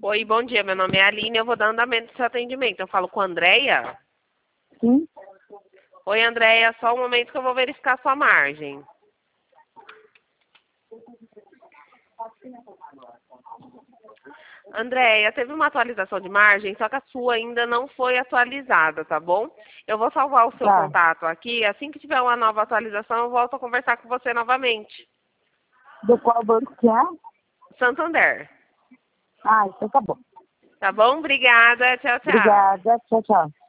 Oi, bom dia. Meu nome é Aline. Eu vou dar andamento do seu atendimento. Eu falo com a Andréia? Sim? Oi, Andréia. Só um momento que eu vou verificar sua margem. Andréia, teve uma atualização de margem, só que a sua ainda não foi atualizada, tá bom? Eu vou salvar o seu Tá. contato aqui. Assim que tiver uma nova atualização, eu volto a conversar com você novamente. Do qual banco que é? Santander. Ah, então tá bom. Tá bom? Obrigada. Tchau, tchau. Obrigada. Tchau, tchau.